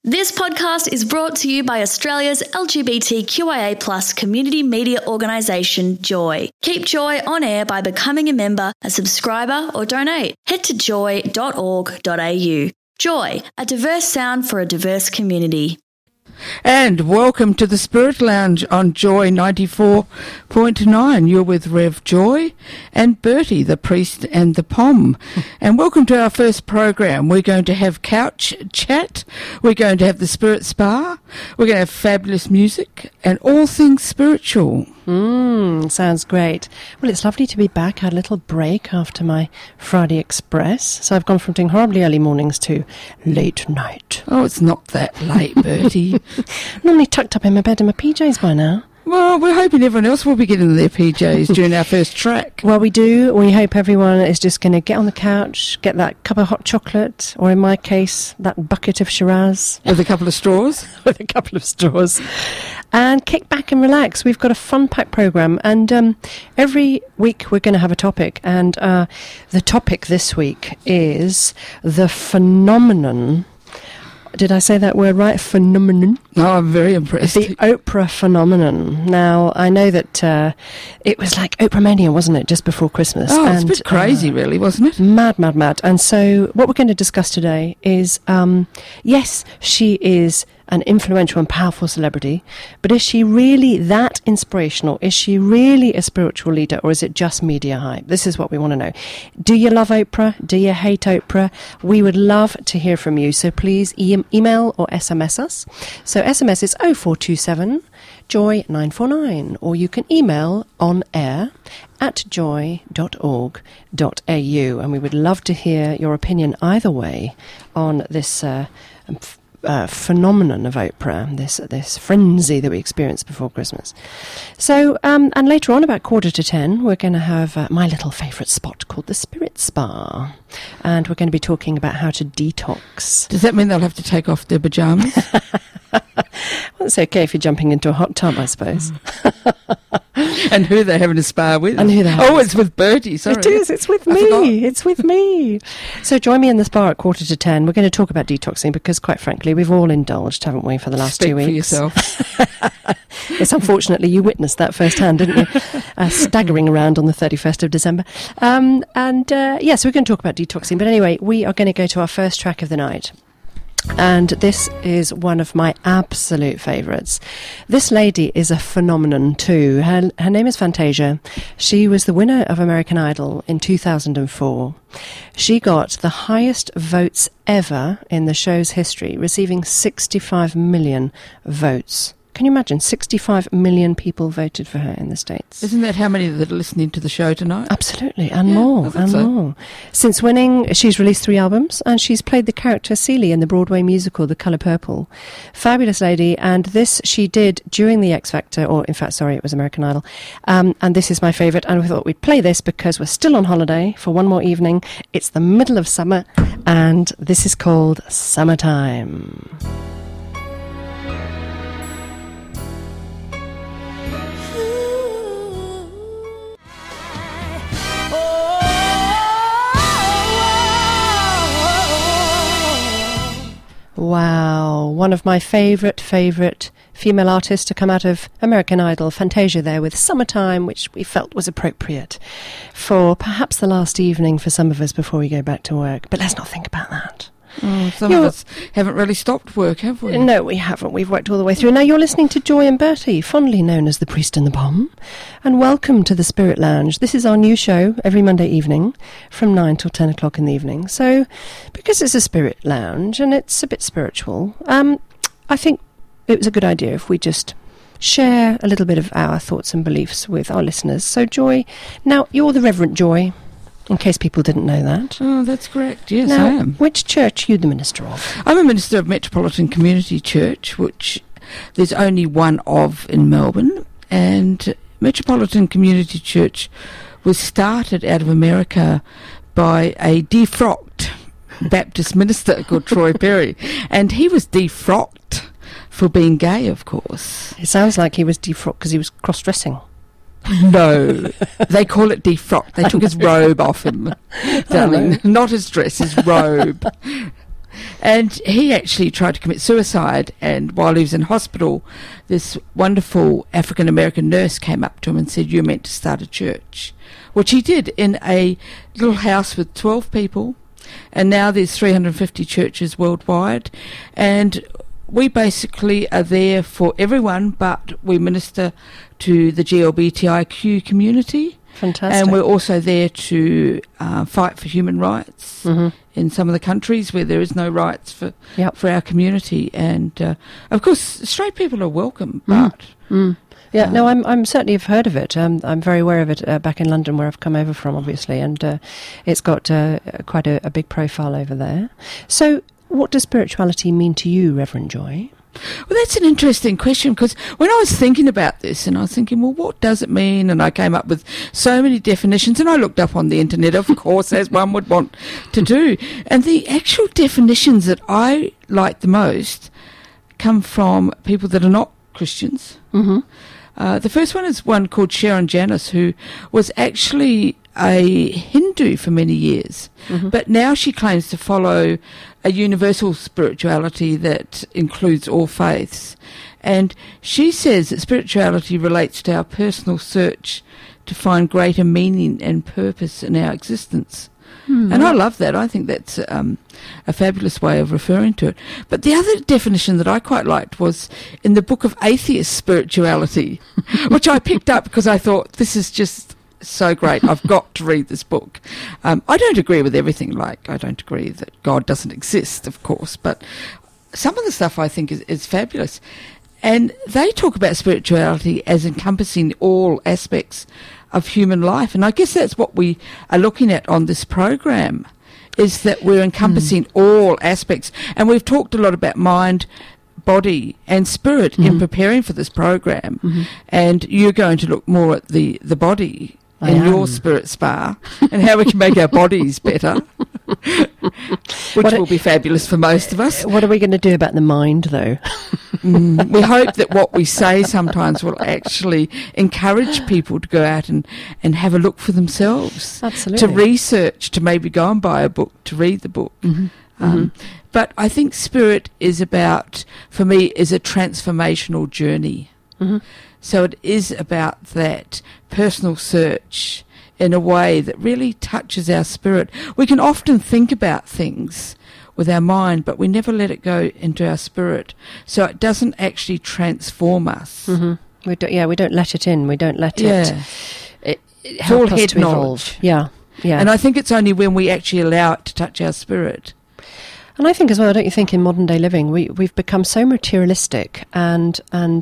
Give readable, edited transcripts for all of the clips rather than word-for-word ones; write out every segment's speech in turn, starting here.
This podcast is brought to you by Australia's LGBTQIA+ community media organisation, Joy. Keep Joy on air by becoming a member, a subscriber or donate. Head to joy.org.au. Joy, a diverse sound for a diverse community. And welcome to the Spirit Lounge on Joy 94.9. You're with Rev Joy and Bertie, the priest and the pom. And welcome to our first program. We're going to have couch chat. We're going to have the Spirit Spa. We're going to have fabulous music and all things spiritual. Sounds great. Well, it's lovely to be back. I had a little break after my Friday Express. So I've gone from doing horribly early mornings to late night. Oh, it's not that late, Bertie. Normally tucked up in my bed in my PJs by now. Well, we're hoping everyone else will be getting their PJs during our first track. Well, we do. We hope everyone is just going to get on the couch, get that cup of hot chocolate, or in my case, that bucket of Shiraz. With a couple of straws. With a couple of straws. And kick back and relax. We've got a fun-packed programme, and every week we're going to have a topic. And the topic this week is the phenomenon. Did I say that word right? Phenomenon? Oh, I'm very impressed. The Oprah phenomenon. Now, I know that it was like Oprah Mania, wasn't it, just before Christmas? Oh, it's a bit crazy, really, wasn't it? Mad. And so what we're going to discuss today is, yes, she is an influential and powerful celebrity, but is she really that inspirational? Is she really a spiritual leader, or is it just media hype? This is what we want to know. Do you love Oprah? Do you hate Oprah? We would love to hear from you, so please email or SMS us. So SMS is 0427 Joy 949, or you can email on air at joy.org.au, and we would love to hear your opinion either way on this phenomenon of Oprah, this frenzy that we experienced before Christmas. So, and later on, about 9:45, we're going to have my little favourite spot called the Spirit Spa, and we're going to be talking about how to detox. Does that mean they'll have to take off their pyjamas? Well, it's okay if you're jumping into a hot tub, I suppose. And who they're having a spa with. It's with Bertie, sorry. It is, it's with me. It's with me. So join me in the spa at 9:45. We're going to talk about detoxing because, quite frankly, we've all indulged, haven't we, for the last 2 weeks? Speak for yourself. Yes, unfortunately, you witnessed that firsthand, didn't you? Staggering around on the 31st of December. So we're going to talk about detoxing. But anyway, we are going to go to our first track of the night. And this is one of my absolute favourites. This lady is a phenomenon too. Her name is Fantasia. She was the winner of American Idol in 2004. She got the highest votes ever in the show's history, receiving 65 million votes. Can you imagine? 65 million people voted for her in the States. Isn't that how many that are listening to the show tonight? Absolutely, and more. Since winning, she's released 3 albums, and she's played the character Celie in the Broadway musical The Colour Purple. Fabulous lady, and this she did during the X Factor, or in fact, sorry, it was American Idol. And this is my favourite, and we thought we'd play this because we're still on holiday for one more evening. It's the middle of summer, and this is called Summertime. Wow, one of my favourite female artists to come out of American Idol, Fantasia there with Summertime, which we felt was appropriate for perhaps the last evening for some of us before we go back to work. But let's not think about that. Some of us haven't really stopped work, have we? No, we haven't. We've worked all the way through. Now you're listening to Joy and Bertie, fondly known as the Priest and the Pom. And welcome to the Spirit Lounge. This is our new show every Monday evening from 9 till 10 o'clock in the evening. So, because it's a Spirit Lounge and it's a bit spiritual, I think it was a good idea if we just share a little bit of our thoughts and beliefs with our listeners. So, Joy, now you're the Reverend Joy, in case people didn't know that. Oh, that's correct. Yes, now, I am. Which church are you the minister of? I'm a minister of Metropolitan Community Church, which there's only one of in Melbourne. And Metropolitan Community Church was started out of America by a defrocked Baptist minister called Troy Perry. And he was defrocked for being gay, of course. It sounds like he was defrocked because he was cross-dressing. No, they call it defrocked. They took his robe off him, darling. Not his dress, his robe. And he actually tried to commit suicide, and while he was in hospital, this wonderful African-American nurse came up to him and said, "You're meant to start a church," which he did in a little house with 12 people, and now there's 350 churches worldwide, and we basically are there for everyone, but we minister to the GLBTIQ community. Fantastic. And we're also there to fight for human rights in some of the countries where there is no rights for our community. And, of course, straight people are welcome, but... Yeah, no, I'm certainly have heard of it. I'm very aware of it back in London, where I've come over from, obviously, and it's got quite a big profile over there. So what does spirituality mean to you, Reverend Joy? Well, that's an interesting question, because when I was thinking about this, and I was thinking, well, what does it mean? And I came up with so many definitions, and I looked up on the internet, of course, as one would want to do. And the actual definitions that I like the most come from people that are not Christians. The first one is one called Sharon Janis, who was actually a Hindu for many years, but now she claims to follow a universal spirituality that includes all faiths. And she says that spirituality relates to our personal search to find greater meaning and purpose in our existence. And I love that. I think that's a fabulous way of referring to it. But the other definition that I quite liked was in the Book of Atheist Spirituality, which I picked up because I thought, this is just so great. I've got to read this book. I don't agree with everything. Like, I don't agree that God doesn't exist, of course, but some of the stuff I think is fabulous. And they talk about spirituality as encompassing all aspects of human life. And I guess that's what we are looking at on this program, is that we're encompassing all aspects. And we've talked a lot about mind, body and spirit in preparing for this program. And you're going to look more at the body in your spirit spa and how we can make our bodies better, which will be fabulous for most of us. What are we going to do about the mind, though? We hope that what we say sometimes will actually encourage people to go out and have a look for themselves. Absolutely. To research, to maybe go and buy a book, to read the book. But I think spirit is about, for me, is a transformational journey. So it is about that personal search in a way that really touches our spirit. We can often think about things with our mind, but we never let it go into our spirit. So it doesn't actually transform us. We don't let it in. We don't let it It's help all us head to evolve. knowledge. Yeah. And I think it's only when we actually allow it to touch our spirit. And I think as well, don't you think, in modern day living, we've become so materialistic and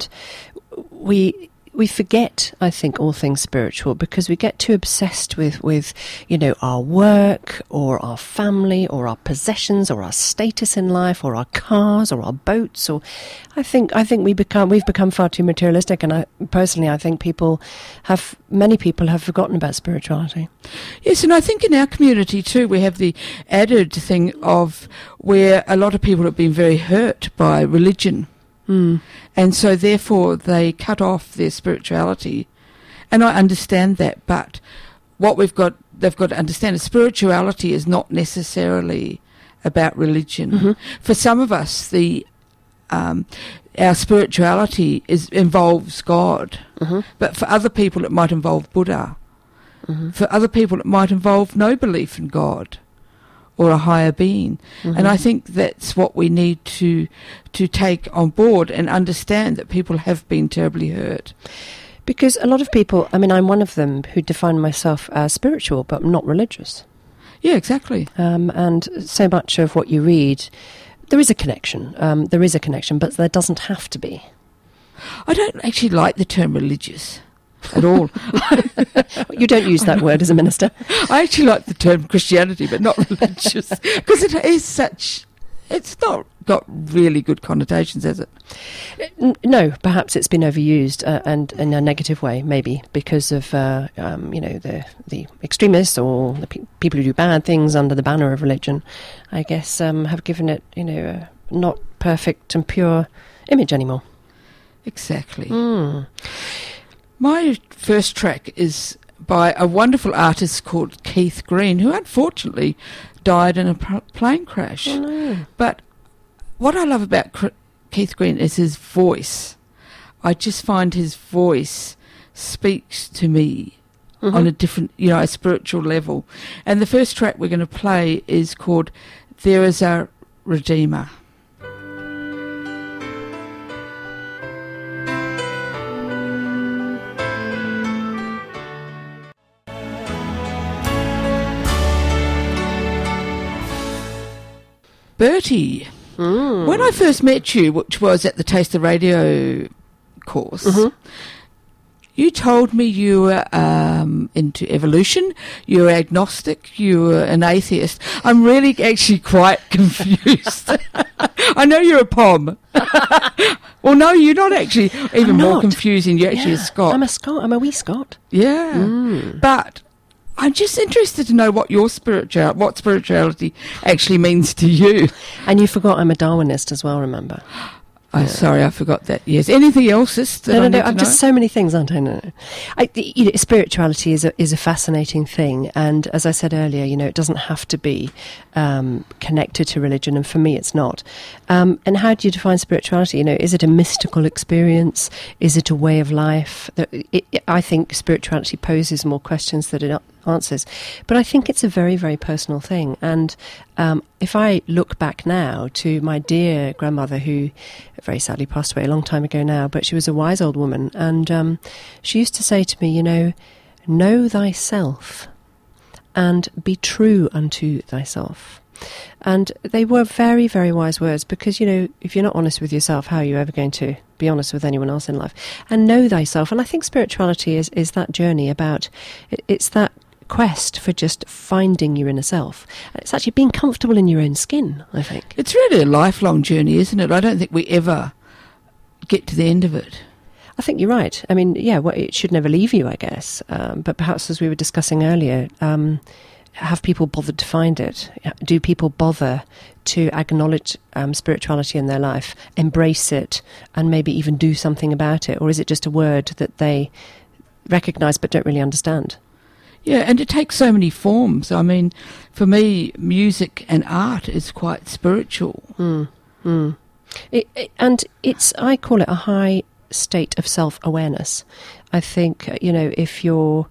we forget, I think, all things spiritual because we get too obsessed with our work or our family or our possessions or our status in life or our cars or our boats. Or I think we've become far too materialistic. And I think many people have forgotten about spirituality. Yes, and I think in our community too, we have the added thing of where a lot of people have been very hurt by religion. And so therefore they cut off their spirituality. And I understand that, but what they've got to understand is spirituality is not necessarily about religion. For some of us, our spirituality involves God, but for other people it might involve Buddha. For other people it might involve no belief in God or a higher being. And I think that's what we need to take on board and understand, that people have been terribly hurt. Because a lot of people, I mean, I'm one of them who define myself as spiritual but not religious. Yeah, exactly. And so much of what you read, there is a connection. But there doesn't have to be. I don't actually like the term religious at all. You don't use that word as a minister. I actually like the term Christianity, but not religious, because it's not got really good connotations, has it? No, perhaps it's been overused and in a negative way, maybe because of the extremists or the people who do bad things under the banner of religion. I guess have given it a not perfect and pure image anymore. Exactly. My first track is by a wonderful artist called Keith Green, who unfortunately died in a plane crash. Oh, no. But what I love about Keith Green is his voice. I just find his voice speaks to me on a different, a spiritual level. And the first track we're going to play is called There Is a Redeemer. Bertie, when I first met you, which was at the Taste the Radio course, you told me you were into evolution, you were agnostic, you were an atheist. I'm really actually quite confused. I know you're a POM. Well, no, you're not actually. Even more confusing, you're actually a Scot. I'm a Scot. I'm a wee Scot. Yeah. But I'm just interested to know what your spirituality actually means to you. And you forgot I'm a Darwinist as well, remember? Oh, sorry, I forgot that. Yes. Anything else? No. I'm just so many things, aren't I? No. Spirituality is a fascinating thing, and as I said earlier, it doesn't have to be connected to religion, and for me, it's not. And how do you define spirituality? Is it a mystical experience? Is it a way of life? I think spirituality poses more questions than it answers, but I think it's a very, very personal thing. And if I look back now to my dear grandmother, who very sadly passed away a long time ago now, but she was a wise old woman, and she used to say to me, know thyself and be true unto thyself. And they were very, very wise words, because, if you're not honest with yourself, how are you ever going to be honest with anyone else in life? And know thyself. And I think spirituality is that journey about, it's that quest for just finding your inner self. It's actually being comfortable in your own skin, I think. It's really a lifelong journey, isn't it? I don't think we ever get to the end of it. I think you're right. I mean, it should never leave you, I guess. But perhaps, as we were discussing earlier, have people bothered to find it? Do people bother to acknowledge spirituality in their life, embrace it, and maybe even do something about it? Or is it just a word that they recognise but don't really understand? Yeah, and it takes so many forms. I mean, for me, music and art is quite spiritual. And I call it a high state of self-awareness. I think, if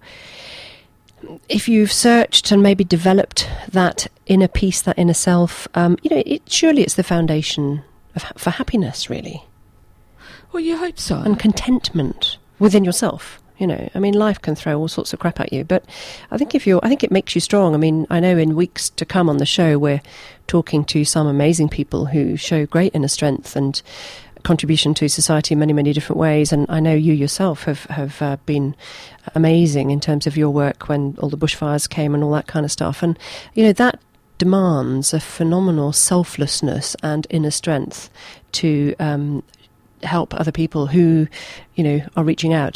you've searched and maybe developed that inner peace, that inner self, surely it's the foundation for happiness, really. Well, you hope so. And contentment within yourself. Life can throw all sorts of crap at you, but I think it makes you strong. I mean, I know in weeks to come on the show, we're talking to some amazing people who show great inner strength and contribution to society in many, many different ways. And I know you yourself have been amazing in terms of your work when all the bushfires came and all that kind of stuff. And, that demands a phenomenal selflessness and inner strength to help other people who, are reaching out.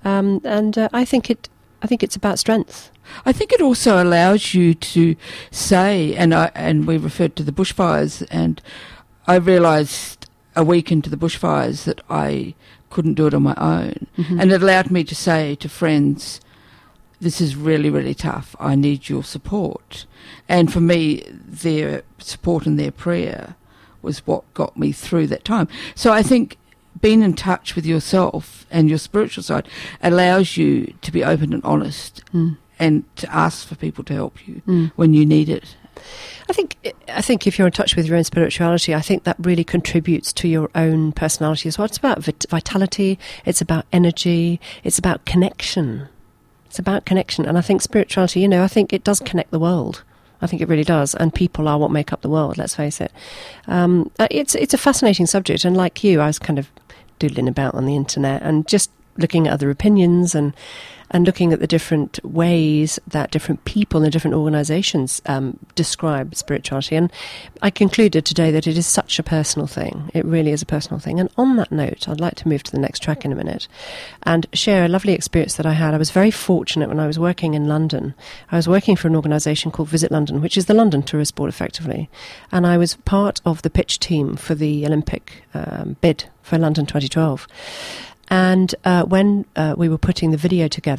I think it's about strength. I think it also allows you to say, and we referred to the bushfires, and I realised a week into the bushfires that I couldn't do it on my own, and it allowed me to say to friends, "This is really, really tough. I need your support." And for me, their support and their prayer was what got me through that time. So I think being in touch with yourself and your spiritual side allows you to be open and honest and to ask for people to help you when you need it. I think if you're in touch with your own spirituality, I think that really contributes to your own personality as well. It's about vitality, it's about energy, it's about connection. And I think spirituality, I think it does connect the world. I think it really does, and people are what make up the world, let's face it. It's a fascinating subject, and like you, I was kind of doodling about on the internet and just looking at other opinions and looking at the different ways that different people and different organisations describe spirituality. And I concluded today that it is such a personal thing. It really is a personal thing. And on that note, I'd like to move to the next track in a minute and share a lovely experience that I had. I was very fortunate when I was working in London. I was working for an organisation called Visit London, which is the London Tourist Board, effectively. And I was part of the pitch team for the Olympic bid for London 2012. And when we were putting the video together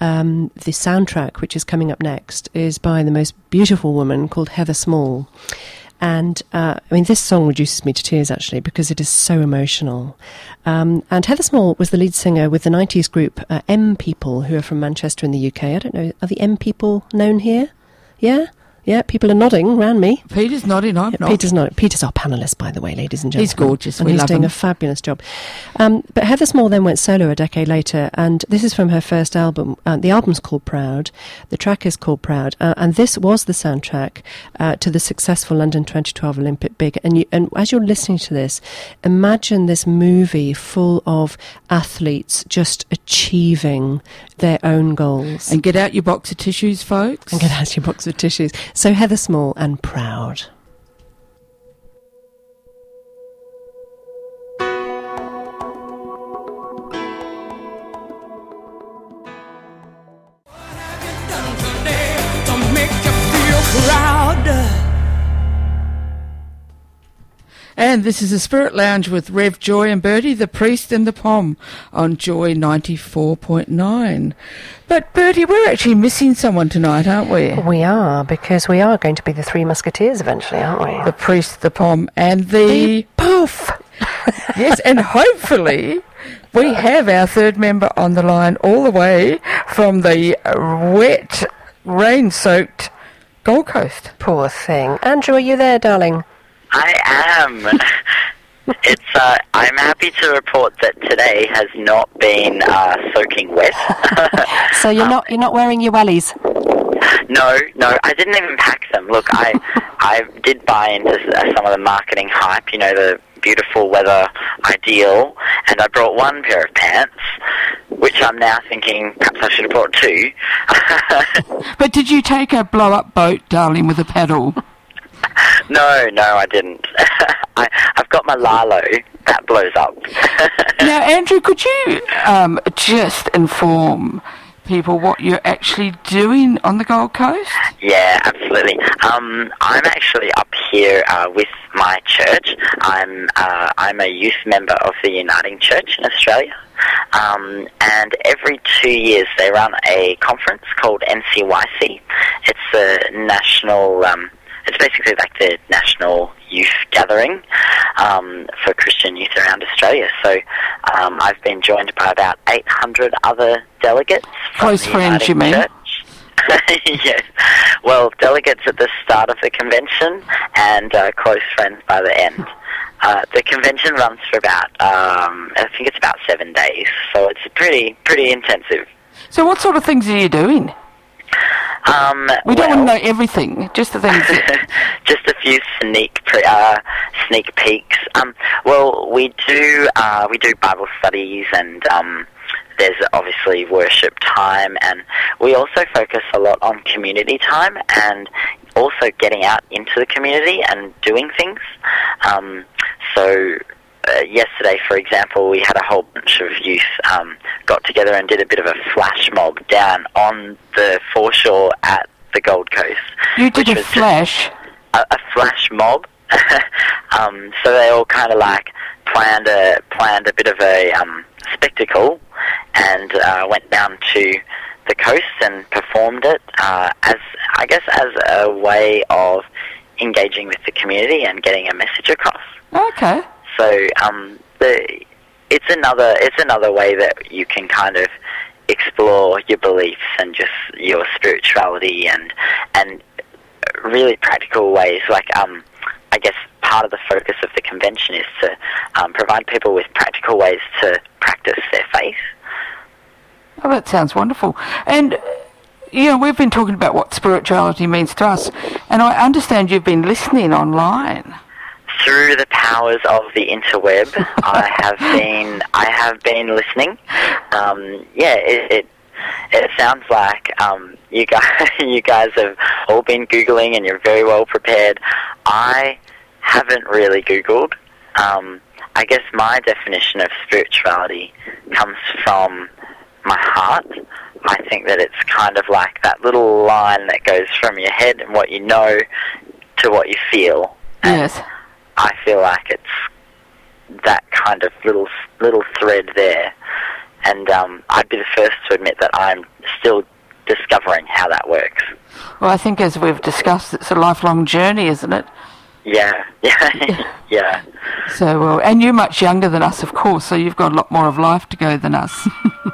the soundtrack, which is coming up next, is by the most beautiful woman called Heather Small. And, this song reduces me to tears, actually, because it is so emotional. And Heather Small was the lead singer with the 90s group M People, who are from Manchester in the UK. I don't know, are the M People known here? Yeah? Yeah, people are nodding around me. Peter's nodding, I'm not. Peter's nodding. Peter's our panellist, by the way, ladies and gentlemen. He's gorgeous. And we he's love doing him. a fabulous job. But Heather Small then went solo a decade later, and this is from her first album. The album's called Proud. The track is called Proud. And this was the soundtrack to the successful London 2012 Olympic Big. And as you're listening to this, imagine this movie full of athletes just achieving their own goals. And get out your box of tissues, folks. And get out your box of tissues. So Heather Small and Proud. And this is the Spirit Lounge with Rev Joy and Bertie, the priest and the pom, on Joy 94.9. But Bertie, we're actually missing someone tonight, aren't we? We are, because we are going to be the Three Musketeers eventually, aren't we? The priest, the pom, and the poof. Yes, and hopefully we have our third member on the line all the way from the wet, rain-soaked Gold Coast. Poor thing. Andrew, are you there, darling? I am. I'm happy to report that today has not been soaking wet. So you're not wearing your wellies? No, I didn't even pack them. Look, I did buy into some of the marketing hype, the beautiful weather ideal, and I brought one pair of pants, which I'm now thinking perhaps I should have brought two. But did you take a blow-up boat, darling, with a paddle? No, I didn't. I've got my Lalo that blows up. Now, Andrew, could you just inform people what you're actually doing on the Gold Coast? Yeah, absolutely. I'm actually up here with my church. I'm a youth member of the Uniting Church in Australia. And every 2 years they run a conference called NCYC. It's a national... It's basically like the national youth gathering for Christian youth around Australia. So I've been joined by about 800 other delegates. Close friends, you mean? Yes. Well, delegates at the start of the convention and close friends by the end. The convention runs for about, I think it's about 7 days. So it's pretty intensive. So what sort of things are you doing? We don't want to know everything, just the things. Just a few sneak peeks. Well, we do Bible studies, and there's obviously worship time, and we also focus a lot on community time, and also getting out into the community and doing things. Yesterday, for example, we had a whole bunch of youth got together and did a bit of a flash mob down on the foreshore at the Gold Coast. You did a flash? A flash mob. So they all kind of like planned a bit of a spectacle and went down to the coast and performed it as a way of engaging with the community and getting a message across. Okay. So it's another way that you can kind of explore your beliefs and just your spirituality and really practical ways. Like I guess part of the focus of the convention is to provide people with practical ways to practice their faith. Oh, that sounds wonderful. And we've been talking about what spirituality means to us, and I understand you've been listening online. Through the powers of the interweb, I have been listening. It sounds like you guys have all been Googling and you're very well prepared. I haven't really Googled. I guess my definition of spirituality comes from my heart. I think that it's kind of like that little line that goes from your head and what you know to what you feel. Yes. I feel like it's that kind of little thread there, and I'd be the first to admit that I'm still discovering how that works. Well, I think as we've discussed, it's a lifelong journey, isn't it? Yeah. Yeah. So, well, and you're much younger than us, of course, so you've got a lot more of life to go than us.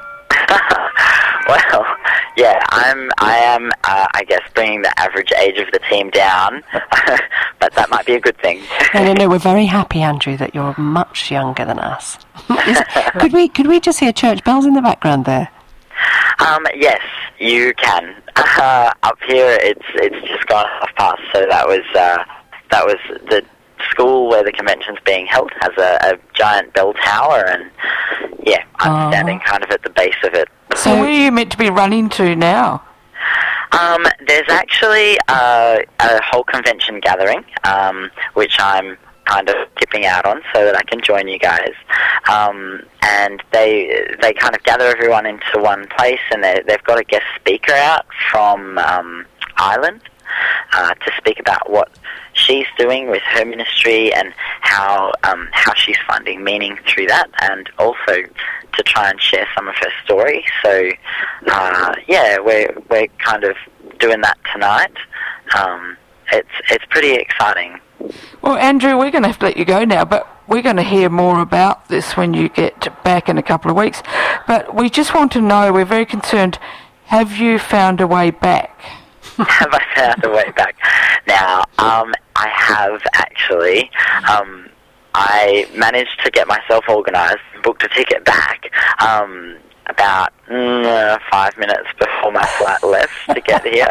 Well, yeah, I am, I guess, bringing the average age of the team down, but that might be a good thing. No, we're very happy, Andrew, that you're much younger than us. Could we just hear church bells in the background there? Yes, you can. Up here, it's just gone half past, so that was the school where the convention's being held has a giant bell tower, and yeah, I'm standing kind of at the base of it. So where are you meant to be running to now? There's actually a whole convention gathering, which I'm kind of tipping out on so that I can join you guys. And they kind of gather everyone into one place, and they've got a guest speaker out from Ireland to speak about what she's doing with her ministry and how she's finding meaning through that, and also to try and share some of her story. So yeah, we're kind of doing that tonight. It's pretty exciting. Well, Andrew, we're going to have to let you go now, but we're going to hear more about this when you get back in a couple of weeks. But we just want to know, we're very concerned, have you found a way back? Have I found a way back? Now, I have actually. I managed to get myself organised, booked a ticket back about 5 minutes before my flight left to get here.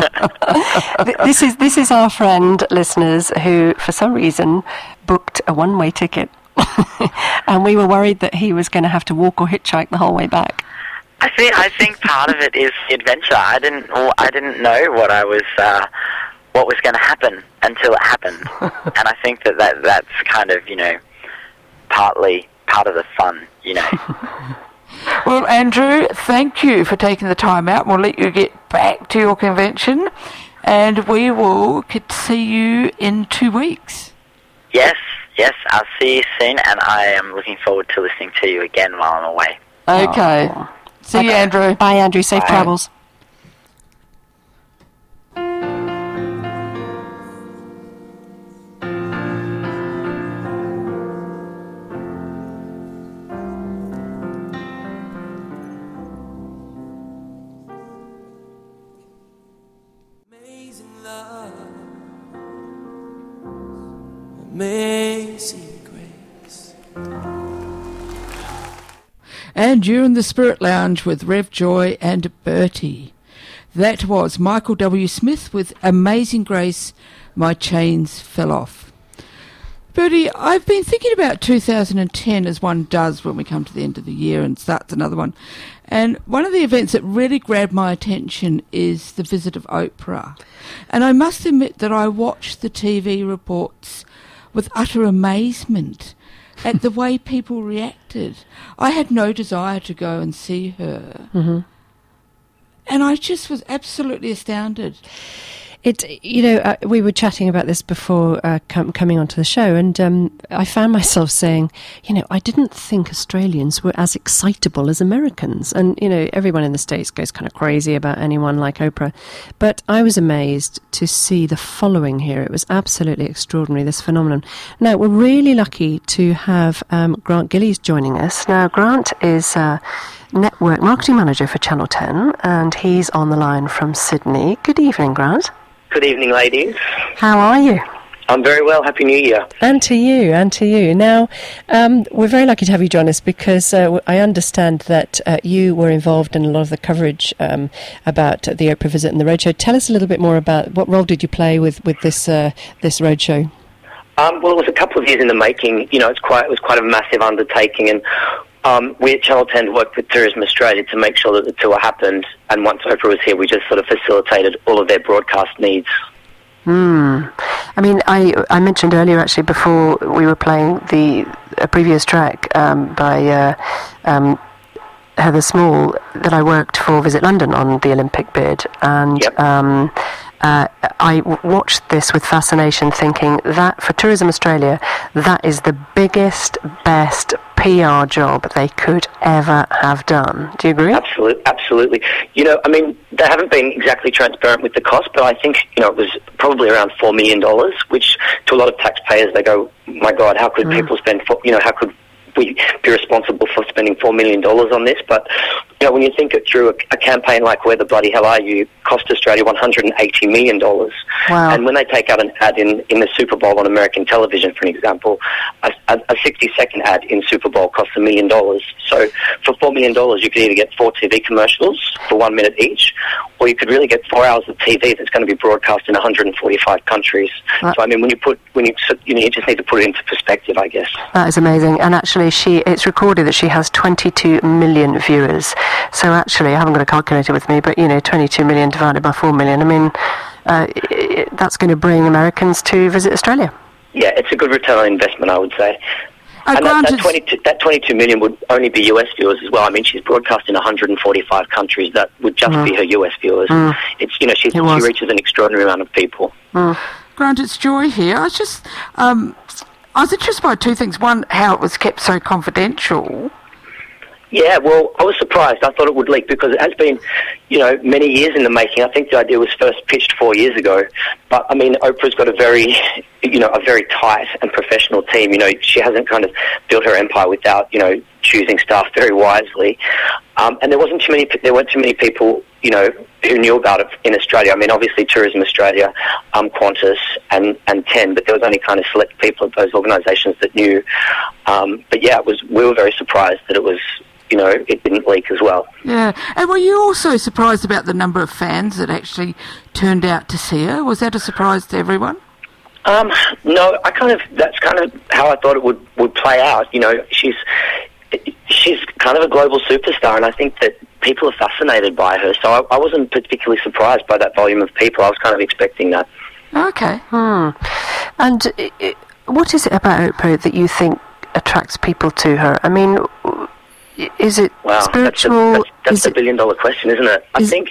This is our friend, listeners, who for some reason booked a one-way ticket, and we were worried that he was going to have to walk or hitchhike the whole way back. I think part of it is the adventure. I didn't know what was going to happen until it happened, and I think that's kind of, partly part of the fun, Well, Andrew, thank you for taking the time out. We'll let you get back to your convention, and we will see you in 2 weeks. Yes, I'll see you soon, and I am looking forward to listening to you again while I'm away. Okay. See you, Andrew. Bye, Andrew. Safe travels. Amazing love, amazing grace. And you're in the Spirit Lounge with Rev Joy and Bertie. That was Michael W. Smith with Amazing Grace, My Chains Fell Off. Bertie, I've been thinking about 2010 as one does when we come to the end of the year and starts another one. And one of the events that really grabbed my attention is the visit of Oprah. And I must admit that I watched the TV reports with utter amazement at the way people reacted. I had no desire to go and see her. Mm-hmm. And I just was absolutely astounded. We were chatting about this before coming onto the show, and I found myself saying, I didn't think Australians were as excitable as Americans. And, everyone in the States goes kind of crazy about anyone like Oprah. But I was amazed to see the following here. It was absolutely extraordinary, this phenomenon. Now, we're really lucky to have Grant Gillies joining us. Now, Grant is Network Marketing Manager for Channel 10, and he's on the line from Sydney. Good evening, Grant. Good evening, ladies. How are you? I'm very well. Happy New Year. And to you. Now, we're very lucky to have you join us because I understand that you were involved in a lot of the coverage about the Oprah visit and the roadshow. Tell us a little bit more about what role did you play with this roadshow? Well, it was a couple of years in the making. It was quite a massive undertaking, and we at Channel 10 worked with Tourism Australia to make sure that the tour happened, and once Oprah was here, we just sort of facilitated all of their broadcast needs. I mean, I mentioned earlier, actually, before we were playing a previous track by Heather Small, that I worked for Visit London on the Olympic bid, and yep. watched this with fascination, thinking that for Tourism Australia, that is the biggest, best PR job they could ever have done. Do you agree? Absolutely. I mean, they haven't been exactly transparent with the cost, but I think, it was probably around $4 million, which to a lot of taxpayers, they go, my God, how could people spend, how could we be responsible for spending $4 million on this? But when you think it through, a campaign like Where the Bloody Hell Are You cost Australia $180 million. Wow. And when they take out an ad in the Super Bowl on American television, for an example, a 60-second ad in Super Bowl costs $1 million. So for $4 million, you could either get 4 TV commercials for 1 minute each, or you could really get 4 hours of TV that's going to be broadcast in 145 countries. So I mean, when you just need to put it into perspective, I guess. That is amazing. And actually, it's recorded that she has 22 million viewers. So actually, I haven't got a calculator with me, but 22 million divided by 4 million. I mean, that's going to bring Americans to visit Australia. Yeah, it's a good return on investment, I would say. And that 22 million would only be US viewers as well. I mean, she's broadcast in 145 countries. That would just be her US viewers. It's she reaches an extraordinary amount of people. Grant, it's Joy here. I was interested by two things. One, how it was kept so confidential. Yeah, well, I was surprised. I thought it would leak because it has been, many years in the making. I think the idea was first pitched 4 years ago. But, I mean, Oprah's got a very tight and professional team. She hasn't kind of built her empire without, choosing staff very wisely. And there weren't too many people, who knew about it in Australia. I mean, obviously Tourism Australia, Qantas and TEN, but there was only kind of select people at those organisations that knew. But yeah, we were very surprised that it was, it didn't leak as well. Yeah. And were you also surprised about the number of fans that actually turned out to see her? Was that a surprise to everyone? No, that's kind of how I thought it would play out. She's kind of a global superstar, and I think that people are fascinated by her. So I wasn't particularly surprised by that volume of people. I was kind of expecting that. Okay. And what is it about Oprah that you think attracts people to her? I mean, is it spiritual? That's the billion-dollar question, isn't it? I think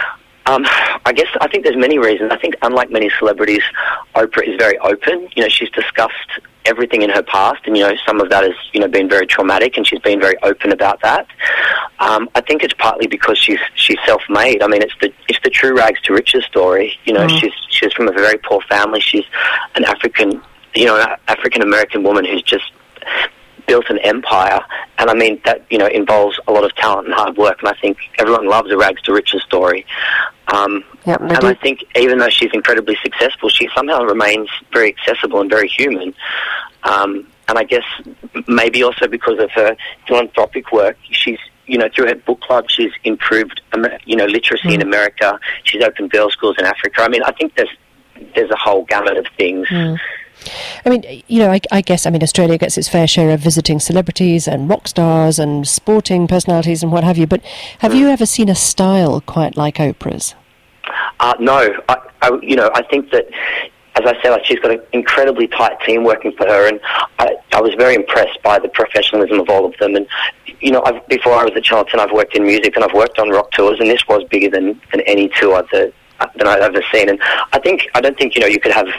there's many reasons. I think unlike many celebrities, Oprah is very open. She's discussed everything in her past, and some of that has been very traumatic, and she's been very open about that. I think it's partly because she's self-made. I mean, it's the true rags to riches story. She's from a very poor family. She's an African American woman who's just built an empire, and I mean that involves a lot of talent and hard work, and I think everyone loves a rags to riches story. And I think even though she's incredibly successful, she somehow remains very accessible and very human. And I guess maybe also because of her philanthropic work, she's through her book club, she's improved literacy in America. She's opened girls' schools in Africa. I mean, I think there's a whole gamut of things. I mean, I guess, Australia gets its fair share of visiting celebrities and rock stars and sporting personalities and what have you, but have you ever seen a style quite like Oprah's? No. I think that, as I said, she's got an incredibly tight team working for her, and I was very impressed by the professionalism of all of them. And, before I was at Channel 10, I've worked in music and I've worked on rock tours, and this was bigger than any tour that I've ever seen. And I don't think you could have...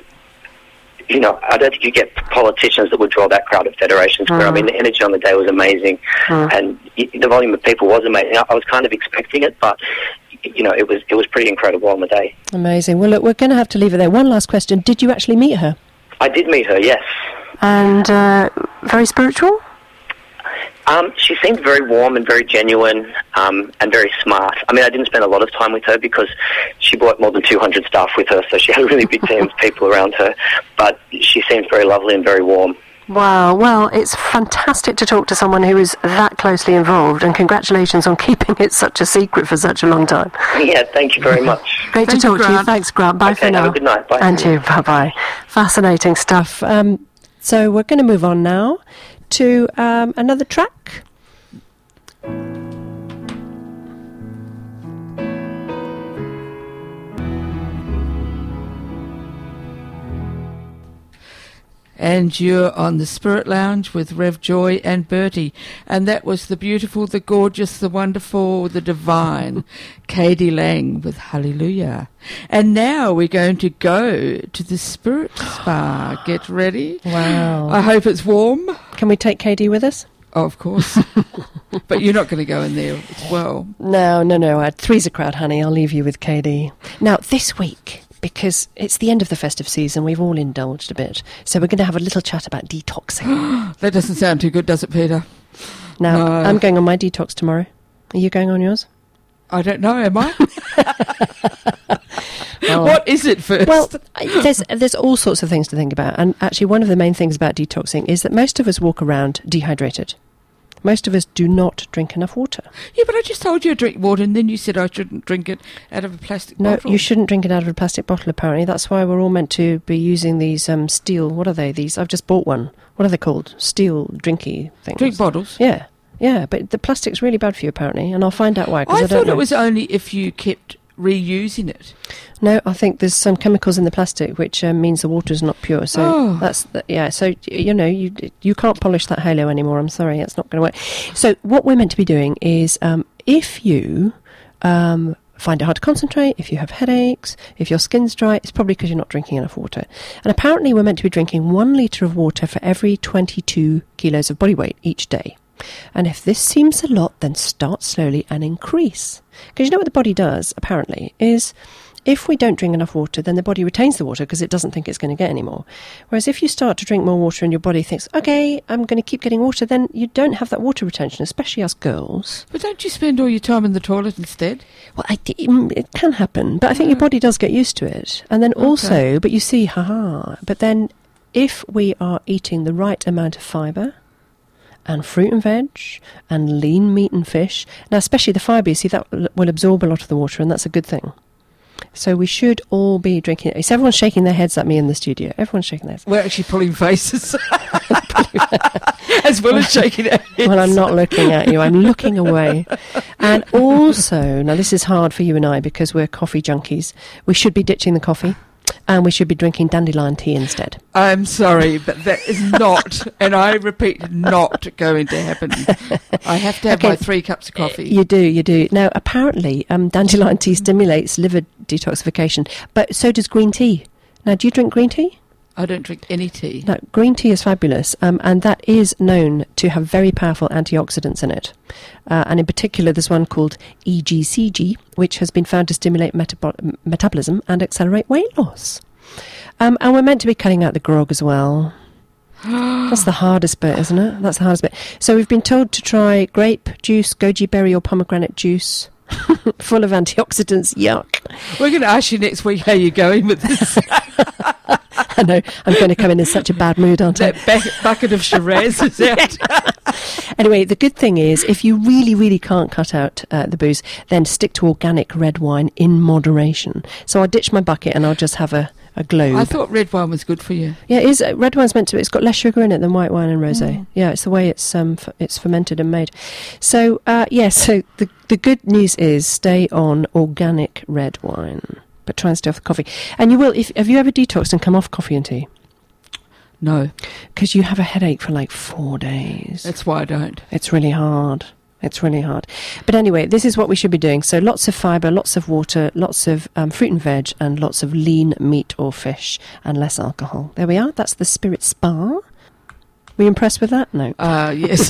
I don't think you get politicians that would draw that crowd at Federation Square. I mean, the energy on the day was amazing, and the volume of people was amazing. I was kind of expecting it, but it was pretty incredible on the day. Amazing. Well, look, we're going to have to leave it there. One last question: did you actually meet her? I did meet her, yes. And very spiritual? She seemed very warm and very genuine, and very smart. I mean, I didn't spend a lot of time with her because she brought more than 200 staff with her, so she had a really big team of people around her. But she seemed very lovely and very warm. Wow, well, it's fantastic to talk to someone who is that closely involved, and congratulations on keeping it such a secret for such a long time. Yeah, thank you very much. Great to talk to you. Thanks, Grant. Bye for now. Have a good night. Bye. And you. Bye-bye. Fascinating stuff. So we're going to move on now to another track. and you're on the Spirit Lounge with Rev Joy and Bertie. And that was the beautiful, the gorgeous, the wonderful, the divine Katie Lang with Hallelujah. And now we're going to go to the Spirit Spa. Get ready. Wow. I hope it's warm. Can we take KD with us? Oh, of course. But you're not going to go in there as well. No. Three's a crowd, honey. I'll leave you with KD. Now, this week, because it's the end of the festive season, we've all indulged a bit. So we're going to have a little chat about detoxing. That doesn't sound too good, does it, Peter? Now, No. I'm going on my detox tomorrow. Are you going on yours? I don't know, am I? Well, What is it first? Well, there's all sorts of things to think about. And actually, one of the main things about detoxing is that most of us walk around dehydrated. Most of us do not drink enough water. Yeah, but I just told you to drink water, and then you said I shouldn't drink it out of a plastic No, bottle. you shouldn't drink it out of a plastic bottle, apparently. That's why we're all meant to be using these steel... What are they? These? I've just bought one. What are they called? Steel drinky things. Drink bottles. Yeah, but the plastic's really bad for you, apparently, and I'll find out why, 'cause I I don't thought know. it was only if you kept reusing it. No, I think there's some chemicals in the plastic which means the water's not pure. So Oh. So you can't polish that halo anymore. I'm sorry, it's not going to work. So what we're meant to be doing is, if you find it hard to concentrate, if you have headaches, if your skin's dry, it's probably because you're not drinking enough water. And apparently, we're meant to be drinking 1 litre of water for every 22 kilos of body weight each day. And if this seems a lot, then start slowly and increase. Because you know what the body does, apparently, is if we don't drink enough water, then the body retains the water because it doesn't think it's going to get any more. Whereas if you start to drink more water and your body thinks, okay, I'm going to keep getting water, then you don't have that water retention, especially us girls. But don't you spend all your time in the toilet instead? Well, it can happen, but I think your body does get used to it. And then also, but you see, but then if we are eating the right amount of fibre, and fruit and veg, and lean meat and fish. Now, especially the fibre, you see, that will absorb a lot of the water, and that's a good thing. So we should all be drinking it. Everyone's shaking their heads at me in the studio. Everyone's shaking their heads. We're actually pulling faces. As well as shaking our heads. Well, I'm not looking at you. I'm looking away. And also, now this is hard for you and I because we're coffee junkies. We should be ditching the coffee. And we should be drinking dandelion tea instead. I'm sorry, but that is not, and I repeat, not going to happen. I have to have my 3 cups of coffee. You do. Now, apparently, dandelion tea stimulates liver detoxification, but so does green tea. Now, do you drink green tea? I don't drink any tea. No, green tea is fabulous, and that is known to have very powerful antioxidants in it. And in particular, there's one called EGCG, which has been found to stimulate metabolism and accelerate weight loss. And we're meant to be cutting out the grog as well. That's the hardest bit, isn't it? That's the hardest bit. So we've been told to try grape juice, goji berry or pomegranate juice, full of antioxidants. Yuck. We're going to ask you next week how you're going with this. I know, I'm going to come in such a bad mood, aren't I? That bucket of Shiraz is out. Anyway, the good thing is, if you really, really can't cut out the booze, then stick to organic red wine in moderation. So I'll ditch my bucket and I'll just have a globe. I thought red wine was good for you. Yeah, it is. Red wine's meant to. It's got less sugar in it than white wine and rosé. Yeah, it's the way it's fermented and made. So So the good news is stay on organic red wine, but try and stay off the coffee. And you will. Have you ever detoxed and come off coffee and tea? No. Because you have a headache for like 4 days. That's why I don't. It's really hard. It's really hard. But anyway, this is what we should be doing. So lots of fibre, lots of water, lots of fruit and veg, and lots of lean meat or fish, and less alcohol. There we are. That's the Spirit Spa. Were you impressed with that? No. Yes.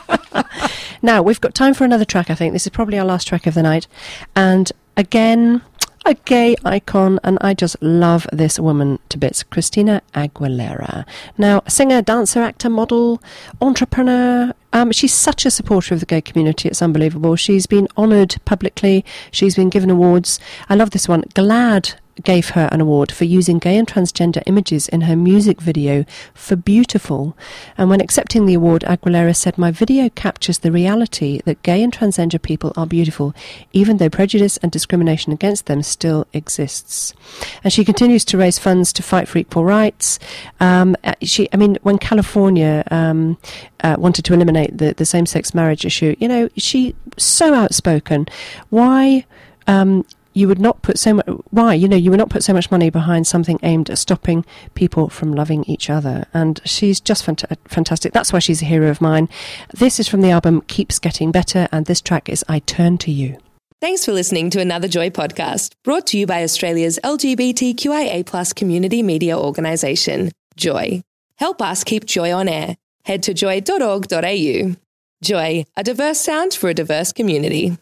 Now, we've got time for another track, I think. This is probably our last track of the night. And again, a gay icon, and I just love this woman to bits, Christina Aguilera. Now, singer, dancer, actor, model, entrepreneur. She's such a supporter of the gay community, it's unbelievable. She's been honoured publicly. She's been given awards. I love this one. GLAAD gave her an award for using gay and transgender images in her music video for Beautiful. And when accepting the award, Aguilera said, "My video captures the reality that gay and transgender people are beautiful, even though prejudice and discrimination against them still exists." And she continues to raise funds to fight for equal rights. When California wanted to eliminate the same-sex marriage issue, she's so outspoken. Why you would not put so much. Why? You would not put so much money behind something aimed at stopping people from loving each other. And she's just fantastic. That's why she's a hero of mine. This is from the album Keeps Getting Better, and this track is I Turn to You. Thanks for listening to another Joy podcast, brought to you by Australia's LGBTQIA+ community media organisation, Joy. Help us keep Joy on air. Head to joy.org.au. Joy, a diverse sound for a diverse community.